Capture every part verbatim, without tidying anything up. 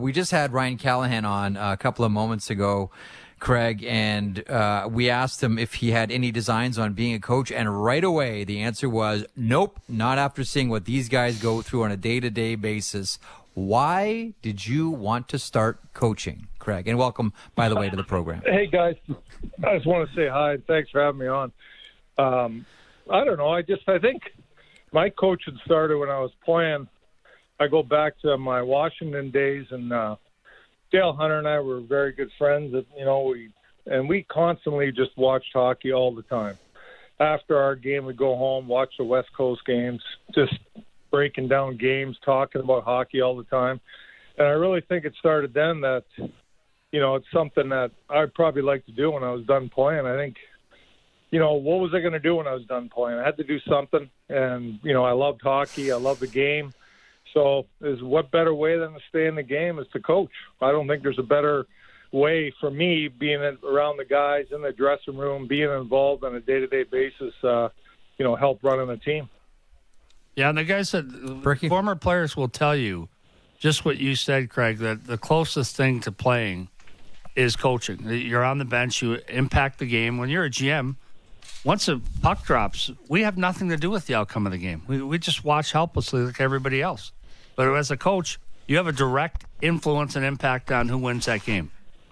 We just had Ryan Callahan on a couple of moments ago, Craig, and uh, we asked him if he had any designs on being a coach, and right away the answer was nope, not after seeing what these guys go through on a day-to-day basis. Why did you want to start coaching, Craig? And welcome, by the way, to the program. Hey, guys. I just want to say hi, and thanks for having me on. Um, I don't know. I just I think my coaching started when I was playing. I go back to my Washington days, and uh, Dale Hunter and I were very good friends. That, you know, we and we constantly just watched hockey all the time. After our game, we'd go home, watch the West Coast games, just breaking down games, talking about hockey all the time. And I really think it started then that, you know, it's something that I'd probably like to do when I was done playing. I think, you know, what was I going to do when I was done playing? I had to do something. And, you know, I loved hockey. I loved the game. So is what better way than to stay in the game is to coach. I don't think there's a better way for me being around the guys in the dressing room, being involved on a day-to-day basis, uh, you know, help running the team. Yeah, and the guys said, Ricky, former players will tell you just what you said, Craig, that the closest thing to playing is coaching. You're on the bench, you impact the game. When you're a G M, once a puck drops, we have nothing to do with the outcome of the game. We, we just watch helplessly like everybody else. But as a coach, you have a direct influence and impact on who wins that game.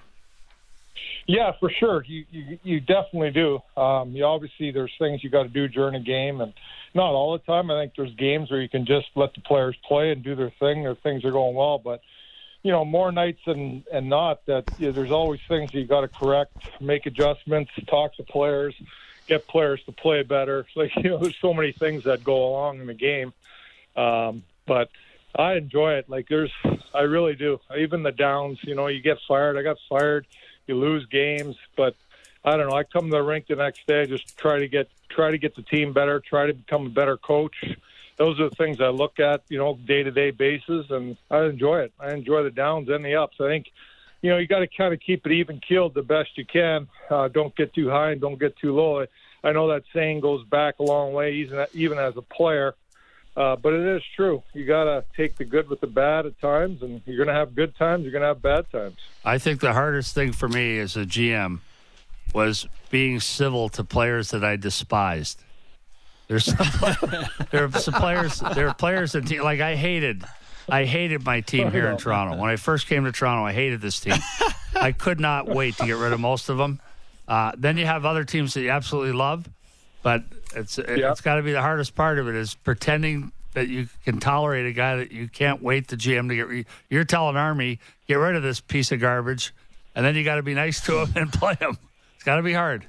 Yeah, for sure. You you, you definitely do. Um, you obviously, there's things you got to do during a game, and not all the time. I think there's games where you can just let the players play and do their thing, or things are going well. But, you know, more nights than and not that you know, there's always things you got to correct, make adjustments, talk to players, get players to play better. It's like, you know, there's so many things that go along in the game. Um, but I enjoy it. Like there's, I really do. Even the downs, you know, you get fired. I got fired. You lose games, but I don't know. I come to the rink the next day, just try to get, try to get the team better, try to become a better coach. Those are the things I look at, you know, day to day basis, and I enjoy it. I enjoy the downs and the ups. I think, you know, you got to kind of keep it even keeled the best you can. Uh, don't get too high and don't get too low. I, I know that saying goes back a long way, even, even as a player. Uh, but it is true. You got to take the good with the bad at times, and you're going to have good times, you're going to have bad times. I think the hardest thing for me as a G M was being civil to players that I despised. There's some, there are some players, there are players that, like, I hated, I hated my team here in Toronto. When I first came to Toronto, I hated this team. I could not wait to get rid of most of them. Uh, then you have other teams that you absolutely love, but it's yeah. it's got to be the hardest part of it is pretending that you can tolerate a guy that you can't wait the G M to get rid. You're telling Army, get rid of this piece of garbage, and then you got to be nice to him and play him. It's got to be hard.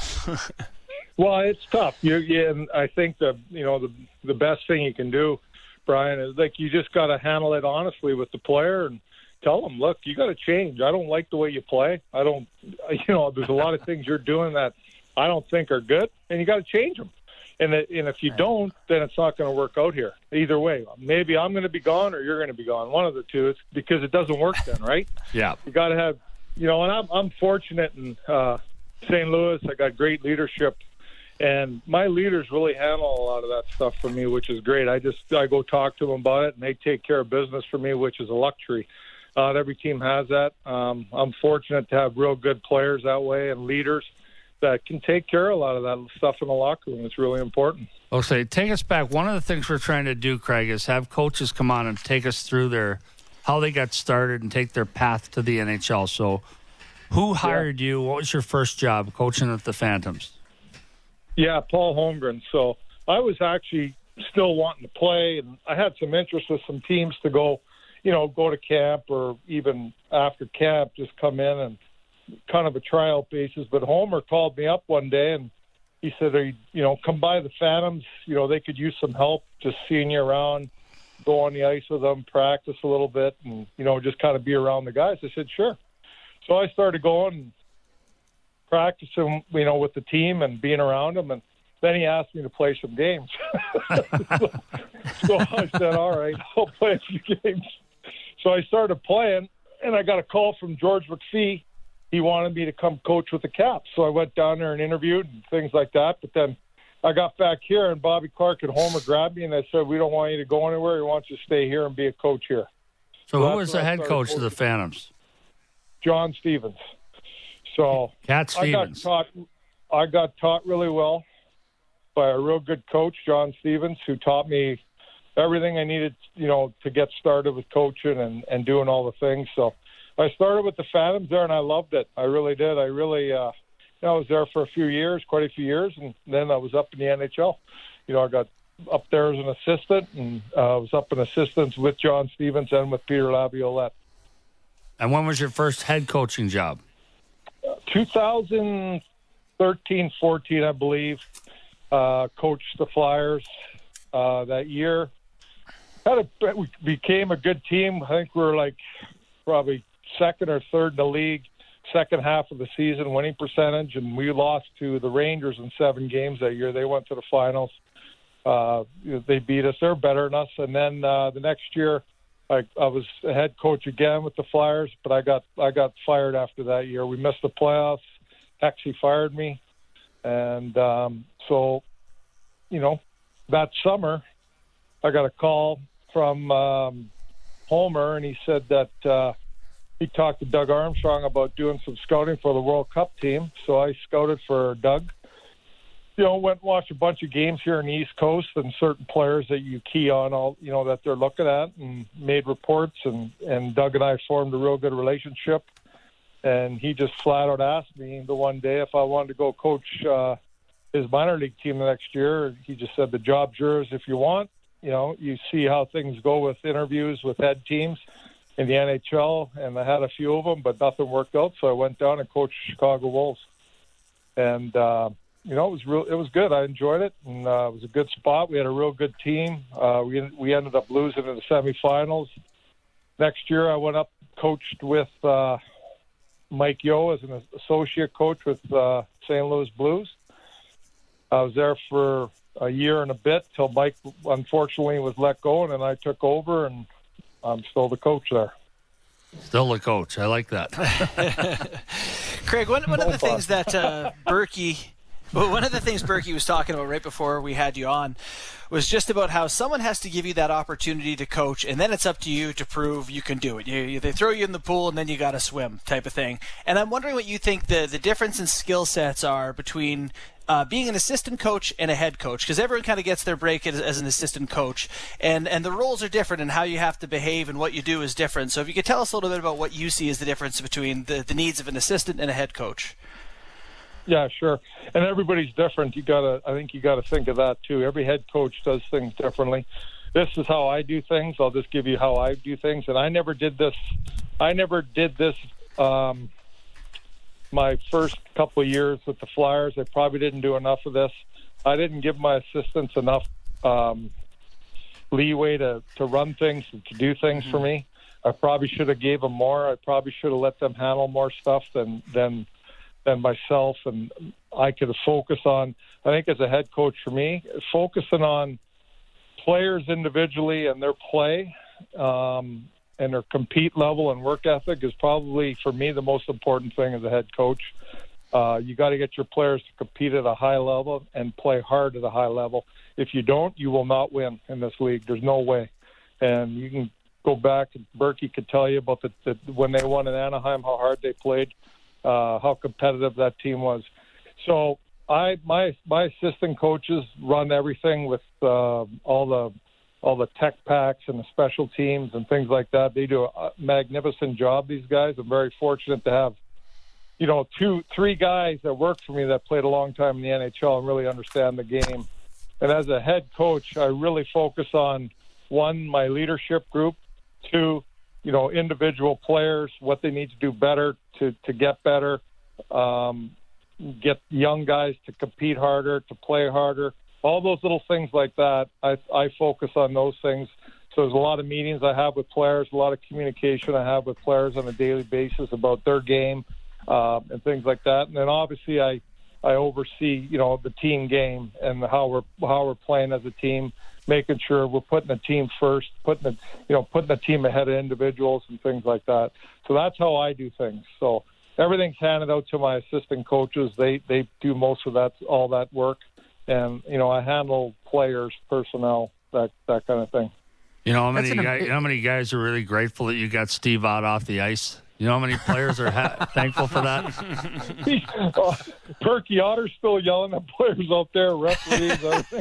Well, it's tough. You, yeah, and I think the you know the the best thing you can do, Brian, is like you just got to handle it honestly with the player and tell them, look, you got to change. I don't like the way you play. I don't, you know, there's a lot of things you're doing that I don't think are good, and you got to change them. And, and if you don't, then it's not going to work out here. Either way, maybe I'm going to be gone or you're going to be gone. One of the two. It's because it doesn't work then, right? Yeah. You got to have, you know, and I'm I'm fortunate in uh, Saint Louis. I got great leadership, and my leaders really handle a lot of that stuff for me, which is great. I just I go talk to them about it, and they take care of business for me, which is a luxury. Uh, every team has that. Um, I'm fortunate to have real good players that way and leaders that can take care of a lot of that stuff in the locker room. It's really important. Okay, take us back. One of the things we're trying to do, Craig, is have coaches come on and take us through their how they got started and take their path to the N H L. So who hired yeah. you? What was your first job coaching at the Phantoms? Yeah, Paul Holmgren. So I was actually still wanting to play, and I had some interest with some teams to go, you know, go to camp or even after camp, just come in and kind of a tryout basis. But Homer called me up one day and he said, Are you, you know, come by the Phantoms. You know, they could use some help just seeing you around, go on the ice with them, practice a little bit, and, you know, just kind of be around the guys. I said, sure. So I started going and practicing, you know, with the team and being around them. And then he asked me to play some games. so, so I said, all right, I'll play a few games. So I started playing, and I got a call from George McPhee. He wanted me to come coach with the Caps. So I went down there and interviewed and things like that. But then I got back here, and Bobby Clark and Homer grabbed me, and they said, we don't want you to go anywhere. We want you to stay here and be a coach here. So, so who was the head coach of the Phantoms? John Stevens. So Cat Stevens. I got taught, I got taught really well by a real good coach, John Stevens, who taught me everything I needed, you know, to get started with coaching and, and doing all the things. So I started with the Phantoms there, and I loved it. I really did. I really, uh, you know, I was there for a few years, quite a few years, and then I was up in the N H L. You know, I got up there as an assistant, and uh, I was up in assistants with John Stevens and with Peter Laviolette. And when was your first head coaching job? Uh, twenty thirteen fourteen, I believe. Uh, coached the Flyers uh, that year. Had a, we became a good team. I think we were like probably second or third in the league, second half of the season winning percentage, and we lost to the Rangers in seven games that year. They went to the finals. Uh, they beat us. They're better than us. And then uh, the next year, I, I was a head coach again with the Flyers, but I got I got fired after that year. We missed the playoffs. Hexie fired me. And um, so, you know, that summer, I got a call from um, Homer, and he said that uh, he talked to Doug Armstrong about doing some scouting for the World Cup team. So I scouted for Doug. You know, went and watched a bunch of games here in the East Coast and certain players that you key on, all you know, that they're looking at, and made reports. And, and Doug and I formed a real good relationship. And he just flat out asked me the one day if I wanted to go coach uh, his minor league team the next year. He just said, the job's yours if you want. You know, you see how things go with interviews with head teams in the N H L. And I had a few of them, but nothing worked out. So I went down and coached Chicago Wolves. And, uh, you know, it was real. It was good. I enjoyed it. And uh, it was a good spot. We had a real good team. Uh, we, we ended up losing in the semifinals. Next year, I went up, coached with uh, – Mike Yeo as an associate coach with uh, Saint Louis Blues. I was there for a year and a bit till Mike, unfortunately, was let go, and then I took over, and I'm still the coach there. Still the coach. I like that. Craig, one, one of the things that uh, Berkey... Well, one of the things Berkey was talking about right before we had you on was just about how someone has to give you that opportunity to coach, and then it's up to you to prove you can do it. You, you, they throw you in the pool, and then you got to swim type of thing. And I'm wondering what you think the, the difference in skill sets are between uh, being an assistant coach and a head coach, because everyone kind of gets their break as, as an assistant coach, and, and the roles are different, and how you have to behave and what you do is different. So if you could tell us a little bit about what you see as the difference between the, the needs of an assistant and a head coach. Yeah, sure. And everybody's different. You gotta, I think you got to think of that too. Every head coach does things differently. This is how I do things. I'll just give you how I do things. And I never did this. I never did this. Um, my first couple of years with the Flyers, I probably didn't do enough of this. I didn't give my assistants enough um, leeway to, to run things and to do things mm-hmm. for me. I probably should have gave them more. I probably should have let them handle more stuff than than. than myself, and I could focus on, I think as a head coach for me, focusing on players individually and their play um, and their compete level and work ethic is probably, for me, the most important thing as a head coach. Uh, you got to get your players to compete at a high level and play hard at a high level. If you don't, you will not win in this league. There's no way. And you can go back, and Berkey could tell you about the, the when they won in Anaheim, how hard they played. Uh, how competitive that team was. So I, my my assistant coaches run everything with uh, all the all the tech packs and the special teams and things like that. They do a magnificent job. These guys. I'm very fortunate to have, you know, two, three guys that work for me that played a long time in the N H L and really understand the game. And as a head coach, I really focus on one, my leadership group, two, you know, individual players, what they need to do better to, to get better, um, get young guys to compete harder, to play harder, all those little things like that. I, I focus on those things. So there's a lot of meetings I have with players, a lot of communication I have with players on a daily basis about their game uh, and things like that. And then obviously I, I oversee, you know, the team game and how we're how we're playing as a team, making sure we're putting the team first, putting the, you know, putting the team ahead of individuals and things like that. So that's how I do things. So everything's handed out to my assistant coaches. They they do most of that, all that work, and you know, I handle players, personnel, that that kind of thing. You know how many guys, you know how many guys are really grateful that you got Steve Ott off the ice? You know how many players are ha- thankful for that? uh, Perky Otter's still yelling at players out there, referees.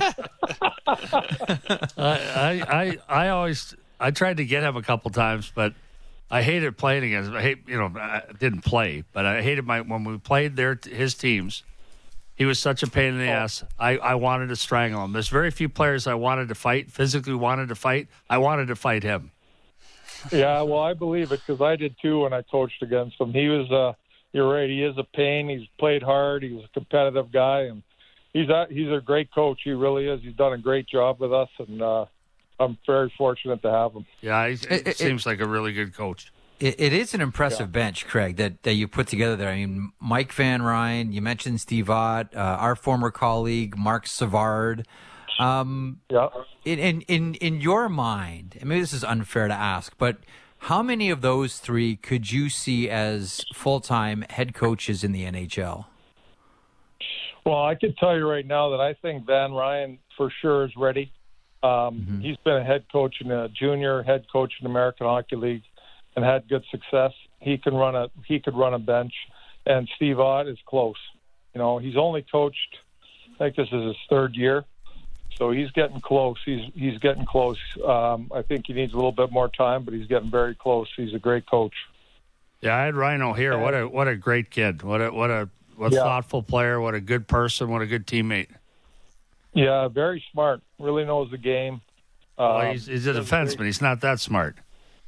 I, I, I always, I tried to get him a couple times, but I hated playing against him. I hate, you know, I didn't play, but I hated my when we played their his teams. He was such a pain in the oh. ass. I, I wanted to strangle him. There's very few players I wanted to fight, physically wanted to fight. I wanted to fight him. Yeah, well, I believe it because I did too when I coached against him. He was, uh, you're right, he is a pain. He's played hard. He was a competitive guy, and he's a, he's a great coach. He really is. He's done a great job with us, and uh, I'm very fortunate to have him. Yeah, he it, it, seems like a really good coach. It, it is an impressive yeah. bench, Craig, that, that you put together there. I mean, Mike Van Ryn, you mentioned Steve Ott, uh, our former colleague, Mark Savard. Um, yeah. In, in, in, in your mind, and maybe this is unfair to ask, but how many of those three could you see as full-time head coaches in the N H L? Well, I can tell you right now that I think Van Ryn for sure is ready. Um, mm-hmm. He's been a head coach in a junior, head coach in the American Hockey League, and had good success. He can run a he could run a bench, and Steve Ott is close. You know, he's only coached. I think this is his third year, so he's getting close. He's he's getting close. Um, I think he needs a little bit more time, but he's getting very close. He's a great coach. Yeah, I had Rhino here. And, what a what a great kid. What a what a what yeah. thoughtful player. What a good person. What a good teammate. Yeah, very smart. Really knows the game. Well, um, he's, he's a defenseman. He's not that smart.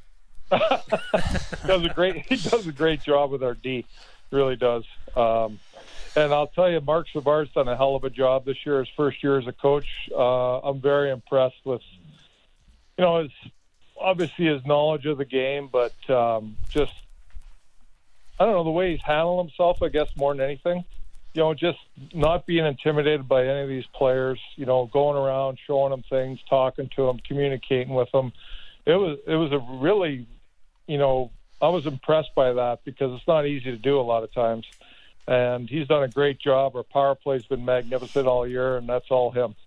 does a great he does a great job with our D, really does. Um, and I'll tell you, Mark Savard's done a hell of a job this year. His first year as a coach, uh, I'm very impressed with, you know, his obviously his knowledge of the game, but um, just I don't know the way he's handling himself. I guess more than anything, you know, just not being intimidated by any of these players. You know, going around, showing them things, talking to them, communicating with them. It was it was a really You know, I was impressed by that because it's not easy to do a lot of times. And he's done a great job. Our power play's been magnificent all year, and that's all him.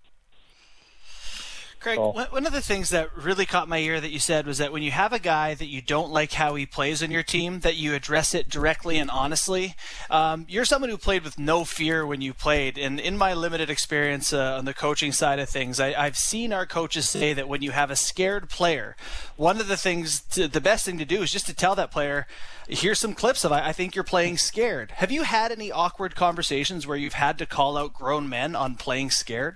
Craig, so. One of the things that really caught my ear that you said was that when you have a guy that you don't like how he plays on your team, that you address it directly and honestly. Um, you're someone who played with no fear when you played. And in my limited experience uh, on the coaching side of things, I, I've seen our coaches say that when you have a scared player, one of the things, to, the best thing to do is just to tell that player, here's some clips of I, I think you're playing scared. Have you had any awkward conversations where you've had to call out grown men on playing scared?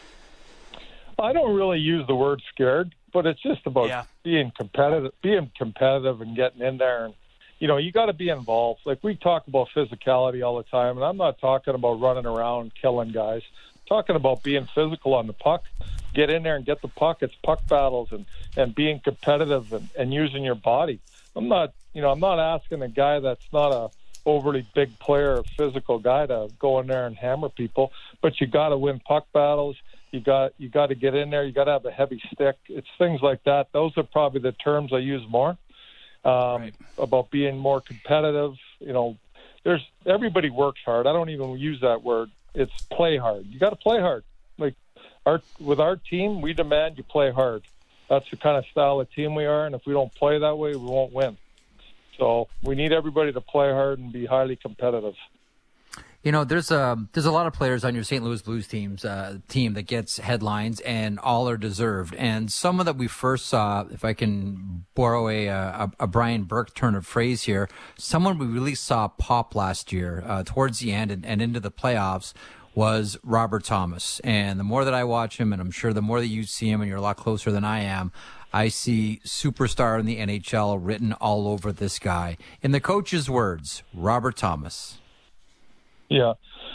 I don't really use the word scared, but it's just about yeah. being competitive, being competitive and getting in there. And, you know, you got to be involved. Like we talk about physicality all the time, and I'm not talking about running around killing guys. I'm talking about being physical on the puck. Get in there and get the puck. It's puck battles and, and being competitive and, and using your body. I'm not, you know, I'm not asking a guy that's not a overly big player, a physical guy to go in there and hammer people, but you got to win puck battles. You got you got to get in there. You got to have a heavy stick. It's things like that. Those are probably the terms I use more um, right. about being more competitive. You know, there's everybody works hard. I don't even use that word. It's play hard. You got to play hard. Like our with our team, we demand you play hard. That's the kind of style of team we are, and if we don't play that way, we won't win. So we need everybody to play hard and be highly competitive. You know, there's a there's a lot of players on your Saint Louis Blues teams uh, team that gets headlines, and all are deserved. And someone that we first saw, if I can borrow a a, a Brian Burke turn of phrase here, someone we really saw pop last year uh, towards the end and, and into the playoffs was Robert Thomas. And the more that I watch him, and I'm sure the more that you see him, and you're a lot closer than I am, I see superstar in the N H L written all over this guy. In the coach's words, Robert Thomas. Yeah.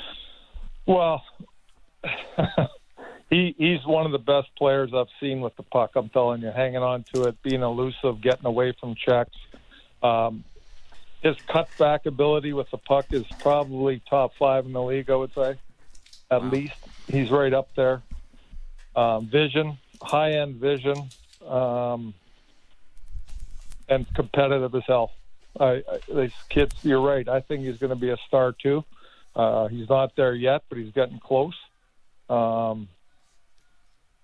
Well, he he's one of the best players I've seen with the puck. I'm telling you, hanging on to it, being elusive, getting away from checks. Um, his cutback ability with the puck is probably top five in the league, I would say. At wow. least he's right up there. Um, vision, high-end vision, um, and competitive as hell. I, I, these kids, you're right. I think he's going to be a star too. Uh, he's not there yet, but he's getting close. Um,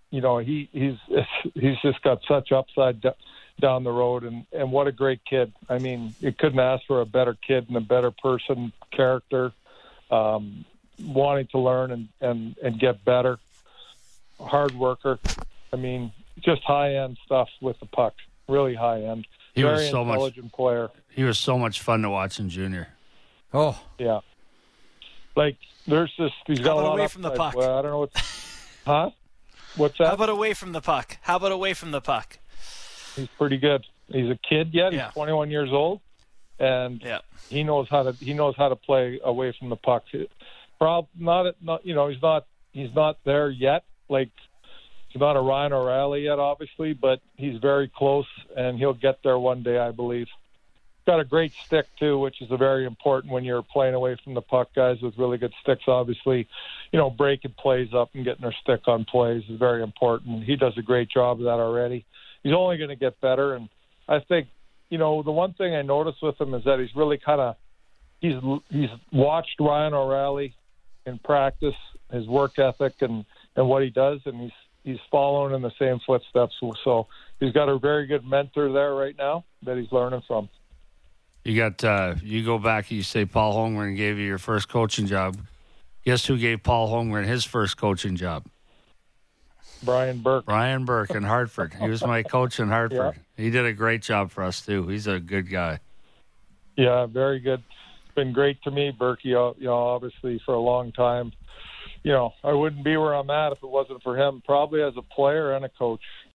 you know, he he's he's just got such upside d- down the road, and, and what a great kid. I mean, you couldn't ask for a better kid and a better person, character, um, wanting to learn and, and, and get better, hard worker. I mean, just high-end stuff with the puck, really high-end. He Very was so intelligent much, player. He was so much fun to watch in junior. Oh. Yeah. Like, there's this, he's got a lot away of from the upside. puck? Well, I don't know what, huh? What's that? How about away from the puck? How about away from the puck? He's pretty good. He's a kid yet. Yeah. He's twenty-one years old, and Yeah. he knows how to he knows how to play away from the puck. Prob not not you know he's not he's not there yet. Like, he's not a Ryan O'Reilly yet, obviously, but he's very close, and he'll get there one day, I believe. Got a great stick too, which is a very important when you're playing away from the puck. Guys with really good sticks, obviously, you know, breaking plays up and getting their stick on plays is very important. He does a great job of that already. He's only going to get better, and I think, you know, the one thing I noticed with him is that he's really kind of he's he's watched Ryan O'Reilly in practice, his work ethic, and, and what he does, and he's he's following in the same footsteps. So he's got a very good mentor there right now that he's learning from. You got uh, you go back. You say Paul Holmgren gave you your first coaching job. Guess who gave Paul Holmgren his first coaching job? Brian Burke. Brian Burke in Hartford. He was my coach in Hartford. Yeah. He did a great job for us too. He's a good guy. Yeah, very good. It's been great to me, Burke. You know, obviously for a long time. You know, I wouldn't be where I'm at if it wasn't for him. Probably as a player and a coach.